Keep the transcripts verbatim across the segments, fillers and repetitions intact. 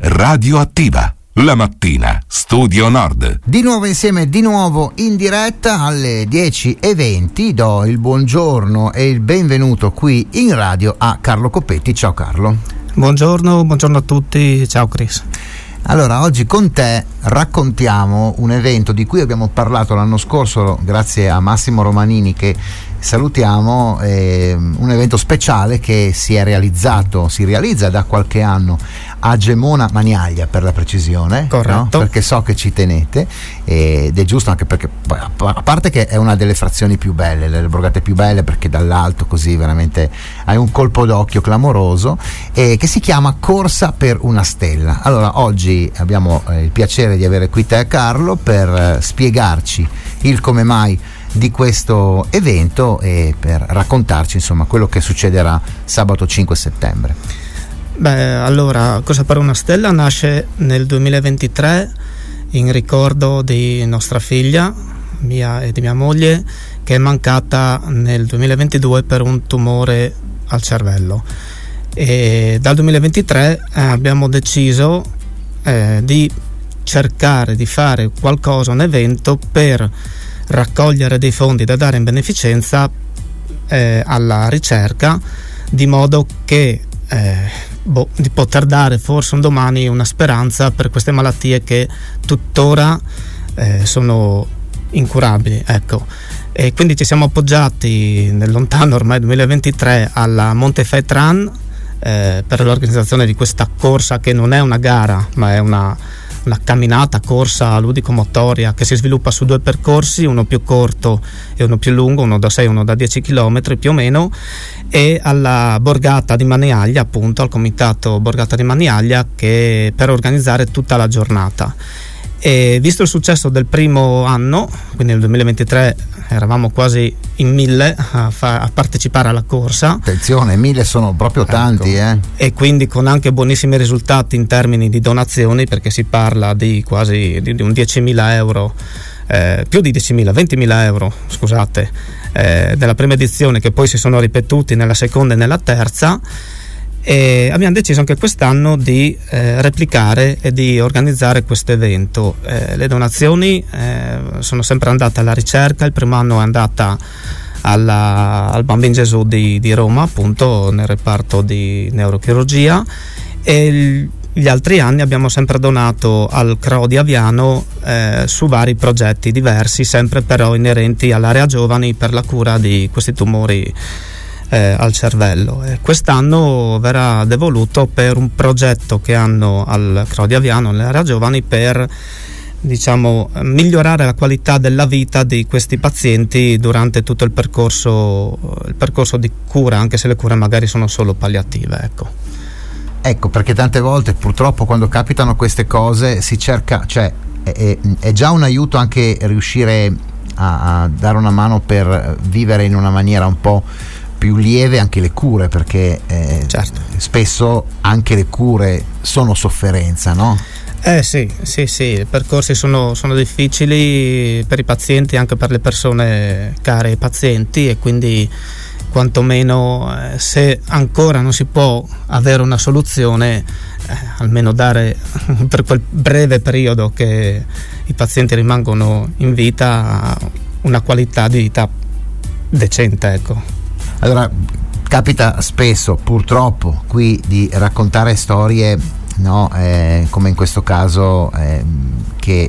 Radioattiva. La mattina, Studio Nord. Di nuovo insieme, di nuovo in diretta alle dieci e venti. Do il buongiorno e il benvenuto qui in radio a Carlo Coppetti. Ciao Carlo. Buongiorno, buongiorno a tutti. Ciao Chris. Allora, oggi con te raccontiamo un evento di cui abbiamo parlato l'anno scorso grazie a Massimo Romanini, che salutiamo, eh, un evento speciale che si è realizzato, si realizza da qualche anno a Gemona Maniaglia, per la precisione. Corretto. No? Perché so che ci tenete, ed è giusto anche perché, a parte che è una delle frazioni più belle, le borgate più belle, perché dall'alto così veramente hai un colpo d'occhio clamoroso, e che si chiama Corsa per una Stella. Allora, oggi abbiamo eh, il piacere di avere qui te, Carlo, per eh, spiegarci il come mai di questo evento e per raccontarci insomma quello che succederà sabato cinque settembre. Beh, allora, Corsa per una Stella nasce nel duemilaventitré in ricordo di nostra figlia, mia e di mia moglie, che è mancata nel duemilaventidue per un tumore al cervello, e dal duemilaventitré eh, abbiamo deciso eh, di cercare di fare qualcosa, un evento per raccogliere dei fondi da dare in beneficenza eh, alla ricerca, di modo che eh, boh, di poter dare forse un domani una speranza per queste malattie che tuttora eh, sono incurabili, ecco. E quindi ci siamo appoggiati nel lontano ormai duemilaventitré alla Montefet Run eh, per l'organizzazione di questa corsa, che non è una gara ma è una una camminata, corsa ludico-motoria, che si sviluppa su due percorsi, uno più corto e uno più lungo, uno da sei e uno da dieci chilometri più o meno, e alla Borgata di Maniaglia, appunto al comitato Borgata di Maniaglia, che per organizzare tutta la giornata. E visto il successo del primo anno, quindi nel duemilaventitré eravamo quasi in mille a, fa- a partecipare alla corsa. Attenzione, mille sono proprio ecco. tanti, eh. E quindi con anche buonissimi risultati in termini di donazioni, perché si parla di quasi di, di un diecimila euro, eh, più di diecimila, ventimila euro, scusate, eh, della prima edizione, che poi si sono ripetuti nella seconda e nella terza. E abbiamo deciso anche quest'anno di eh, replicare e di organizzare questo evento. Eh, le donazioni eh, sono sempre andate alla ricerca. Il primo anno è andata alla, al Bambin Gesù di, di Roma, appunto nel reparto di neurochirurgia, e il, gli altri anni abbiamo sempre donato al C R O di Aviano eh, su vari progetti diversi, sempre però inerenti all'area giovani per la cura di questi tumori Eh, al cervello. E quest'anno verrà devoluto per un progetto che hanno al C R O di Aviano, nell'area giovani, per diciamo migliorare la qualità della vita di questi pazienti durante tutto il percorso il percorso di cura, anche se le cure magari sono solo palliative, ecco. Ecco, perché tante volte purtroppo quando capitano queste cose si cerca, cioè è, è già un aiuto anche riuscire a, a dare una mano per vivere in una maniera un po' più lieve anche le cure, perché eh, certo. spesso anche le cure sono sofferenza, no? Eh sì, sì, sì, i percorsi sono, sono difficili per i pazienti, anche per le persone care ai pazienti, e quindi quantomeno eh, se ancora non si può avere una soluzione, eh, almeno dare per quel breve periodo che i pazienti rimangono in vita una qualità di vita decente, ecco. Allora, capita spesso purtroppo qui di raccontare storie, no, eh, come in questo caso, eh, che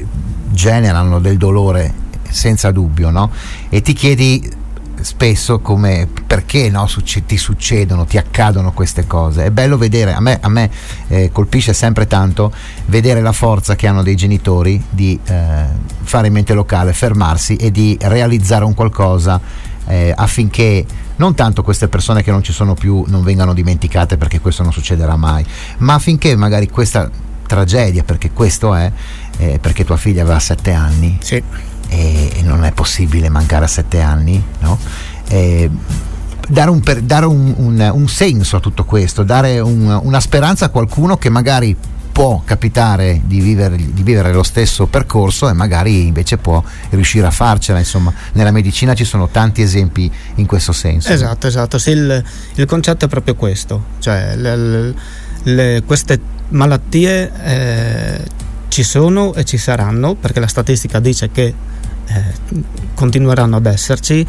generano del dolore senza dubbio, no? E ti chiedi spesso come, perché, no, ti succedono, ti accadono queste cose. È bello vedere, a me, a me eh, colpisce sempre tanto vedere la forza che hanno dei genitori di eh, fare in mente locale, fermarsi e di realizzare un qualcosa Eh, affinché non tanto queste persone che non ci sono più non vengano dimenticate, perché questo non succederà mai, ma affinché magari questa tragedia, perché questo è, eh, perché tua figlia aveva sette anni, sì. e, e non è possibile mancare a sette anni, no? Eh, dare, un, per, dare un, un, un senso a tutto questo, dare un, una speranza a qualcuno che magari può capitare di vivere, di vivere lo stesso percorso e magari invece può riuscire a farcela. Insomma, nella medicina ci sono tanti esempi in questo senso. Esatto, esatto. Sì, il, il concetto è proprio questo, cioè le, le, queste malattie eh, ci sono e ci saranno, perché la statistica dice che eh, continueranno ad esserci,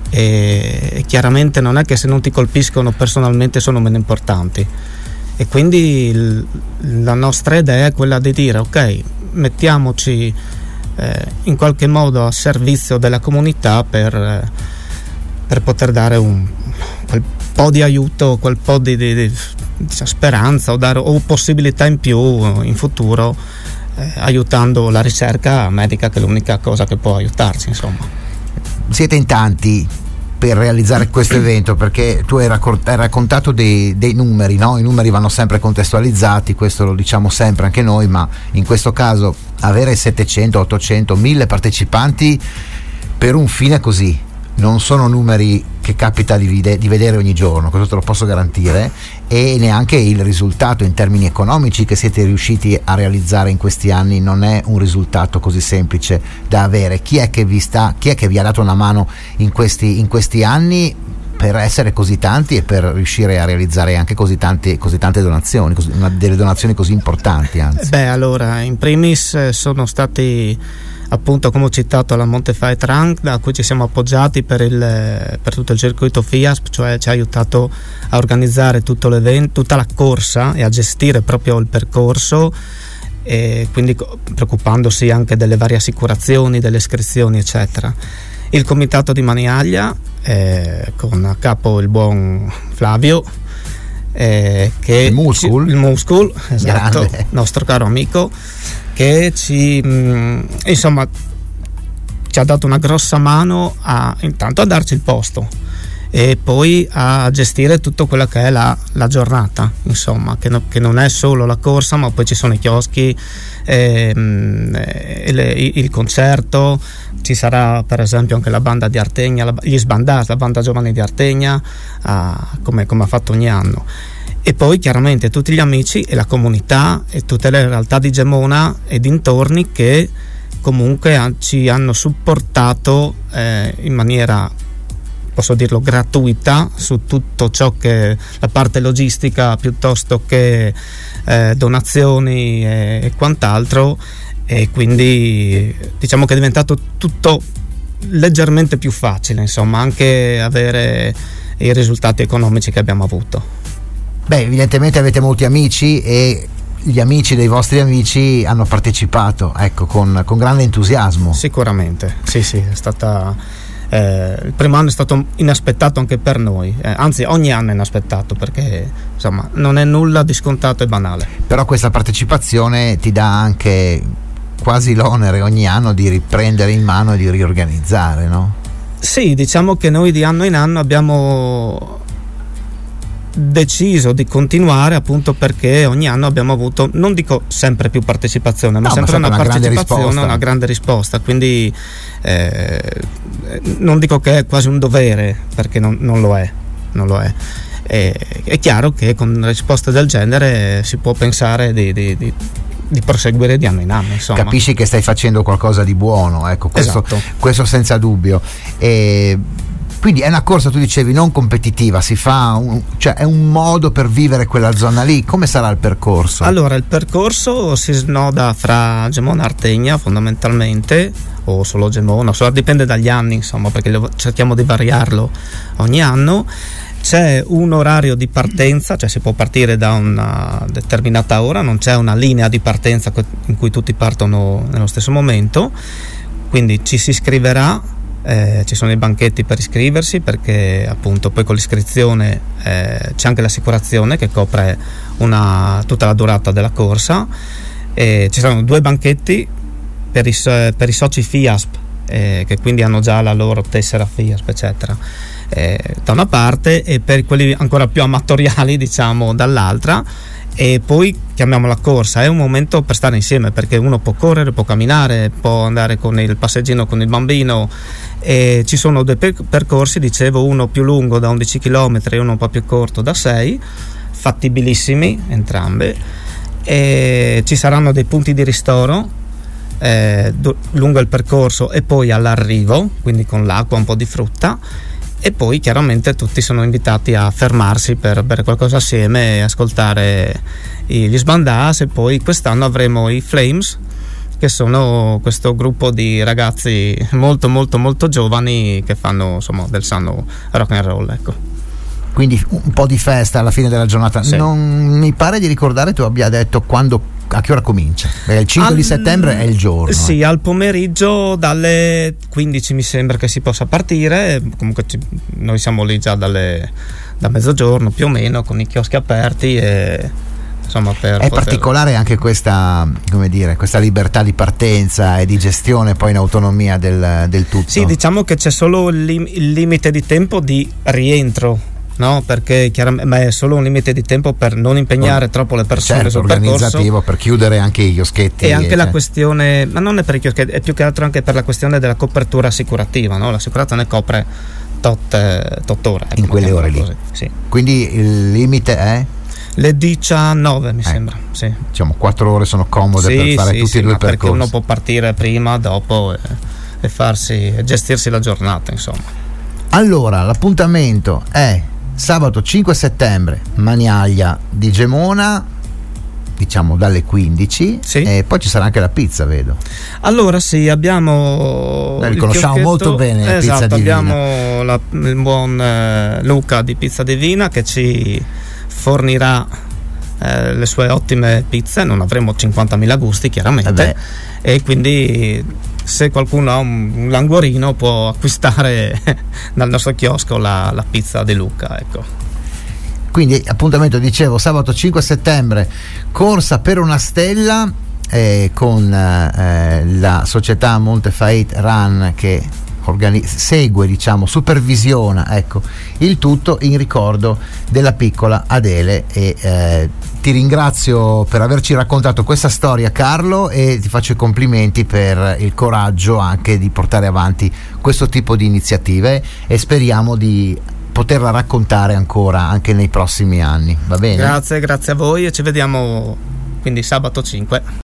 e chiaramente non è che se non ti colpiscono personalmente sono meno importanti, e quindi il, la nostra idea è quella di dire ok, mettiamoci eh, in qualche modo a servizio della comunità per, eh, per poter dare un quel po' di aiuto, quel po' di, di, di speranza o, dare, o possibilità in più in futuro, eh, aiutando la ricerca medica, che è l'unica cosa che può aiutarci, insomma. Siete in tanti per realizzare questo evento, perché tu hai, raccont- hai raccontato dei, dei numeri, no? I numeri vanno sempre contestualizzati, questo lo diciamo sempre anche noi, ma in questo caso avere settecento, ottocento, mille partecipanti per un fine così non sono numeri che capita di, vide- di vedere ogni giorno, questo te lo posso garantire, e neanche il risultato in termini economici che siete riusciti a realizzare in questi anni non è un risultato così semplice da avere. Chi è che vi sta, chi è che vi ha dato una mano in questi, in questi anni per essere così tanti e per riuscire a realizzare anche così tante, così tante donazioni, così, una, delle donazioni così importanti, anzi? Beh, allora, in primis sono stati, appunto, come ho citato, la Montefight Run, da cui ci siamo appoggiati per, il, per tutto il circuito F I A S P, cioè ci ha aiutato a organizzare tutto l'evento, tutta la corsa e a gestire proprio il percorso, e quindi preoccupandosi anche delle varie assicurazioni, delle iscrizioni, eccetera. Il comitato di Maniaglia, eh, con a capo il buon Flavio, eh, che il Muscul, il Muscul, esatto, grande, nostro caro amico, che ci mh, insomma ci ha dato una grossa mano a, intanto a darci il posto e poi a gestire tutto quella che è la, la giornata, insomma, che, no, che non è solo la corsa, ma poi ci sono i chioschi, eh, eh, le, il concerto, ci sarà per esempio anche la banda di Artegna, la, gli Sbandaz, la banda giovani di Artegna, ah, come, come ha fatto ogni anno. E poi chiaramente tutti gli amici e la comunità e tutte le realtà di Gemona e dintorni che comunque ci hanno supportato eh, in maniera, posso dirlo, gratuita su tutto ciò che la parte logistica piuttosto che eh, donazioni e, e quant'altro, e quindi diciamo che è diventato tutto leggermente più facile, insomma, anche avere i risultati economici che abbiamo avuto. Beh, evidentemente avete molti amici e gli amici dei vostri amici hanno partecipato, ecco, con, con grande entusiasmo. Sicuramente, sì, sì, è stata eh, il primo anno è stato inaspettato anche per noi, eh, anzi ogni anno è inaspettato, perché insomma non è nulla di scontato e banale. Però questa partecipazione ti dà anche quasi l'onere ogni anno di riprendere in mano e di riorganizzare, no? Sì, diciamo che noi di anno in anno abbiamo deciso di continuare, appunto perché ogni anno abbiamo avuto, non dico sempre più partecipazione, ma no, sempre ma una, una partecipazione, grande una grande risposta, quindi eh, non dico che è quasi un dovere, perché non, non lo è, non lo è. E, è chiaro che con risposte del genere si può pensare di, di, di di proseguire di anno in anno, insomma. Capisci che stai facendo qualcosa di buono, ecco, questo, esatto. questo senza dubbio. E quindi è una corsa, tu dicevi, non competitiva, si fa un, cioè è un modo per vivere quella zona lì. Come sarà il percorso? Allora, il percorso si snoda fra Gemona e Artegna fondamentalmente, o solo Gemona, solo, dipende dagli anni, insomma, perché lo, cerchiamo di variarlo ogni anno. C'è un orario di partenza, cioè si può partire da una determinata ora, non c'è una linea di partenza in cui tutti partono nello stesso momento, quindi ci si iscriverà, eh, ci sono i banchetti per iscriversi, perché appunto poi con l'iscrizione eh, c'è anche l'assicurazione che copre una, tutta la durata della corsa, e ci saranno due banchetti per i, per i soci F I A S P, eh, che quindi hanno già la loro tessera F I A S P, eccetera. Eh, da una parte, e per quelli ancora più amatoriali, diciamo, dall'altra. E poi chiamiamo la corsa, è un momento per stare insieme, perché uno può correre, può camminare, può andare con il passeggino con il bambino, e ci sono due per- percorsi, dicevo, uno più lungo da undici chilometri e uno un po' più corto da sei, fattibilissimi entrambe, e ci saranno dei punti di ristoro eh, do- lungo il percorso e poi all'arrivo, quindi con l'acqua, un po' di frutta. e poi chiaramente tutti sono invitati a fermarsi per bere qualcosa assieme e ascoltare gli Sbandas. E poi quest'anno avremo i Flames, che sono questo gruppo di ragazzi molto molto molto giovani che fanno insomma del sano rock and roll, ecco. Quindi un po' di festa alla fine della giornata. Sì. Non mi pare di ricordare tu abbia detto quando, a che ora comincia? Perché il cinque al, di settembre è il giorno. Sì, eh. al pomeriggio dalle quindici mi sembra che si possa partire. Comunque ci, noi siamo lì già dalle, da mezzogiorno più o meno, con i chioschi aperti e insomma per è poter... particolare anche questa, come dire, questa libertà di partenza e di gestione poi in autonomia del, del tutto. Sì, diciamo che c'è solo il, lim- il limite di tempo di rientro. No, perché chiaramente è solo un limite di tempo per non impegnare troppo le persone, certo, sul organizzativo percorso, per chiudere anche i chioschetti e anche e la cioè. questione, ma non è per i chioschetti, è più che altro anche per la questione della copertura assicurativa, no? L'assicurazione copre tot, tot ore, ecco, in quelle ore lì. così, sì. Quindi il limite è? Le diciannove mi eh, sembra, sì. Diciamo quattro ore sono comode sì, per fare sì, tutti sì, e due i percorsi. Perché uno può partire prima, dopo e, e farsi e gestirsi la giornata, insomma. Allora, l'appuntamento è sabato cinque settembre, Maniaglia di Gemona, diciamo dalle quindici, sì. E poi ci sarà anche la pizza, vedo. Allora sì, abbiamo Noi li conosciamo molto bene, esatto, Pizza Divina. abbiamo la, il buon eh, Luca di Pizza Divina che ci fornirà eh, le sue ottime pizze. Non avremo cinquantamila gusti chiaramente, eh e quindi se qualcuno ha un, un languorino può acquistare dal nostro chiosco la, la pizza di Luca, ecco. Quindi appuntamento, dicevo, sabato cinque settembre, corsa per una stella eh, con eh, la società Montefait Run che organi- segue, diciamo, supervisiona, ecco, il tutto in ricordo della piccola Adele. E eh, ti ringrazio per averci raccontato questa storia, Carlo, e ti faccio i complimenti per il coraggio anche di portare avanti questo tipo di iniziative e speriamo di poterla raccontare ancora anche nei prossimi anni. Va bene? Grazie, grazie a voi e ci vediamo quindi sabato cinque.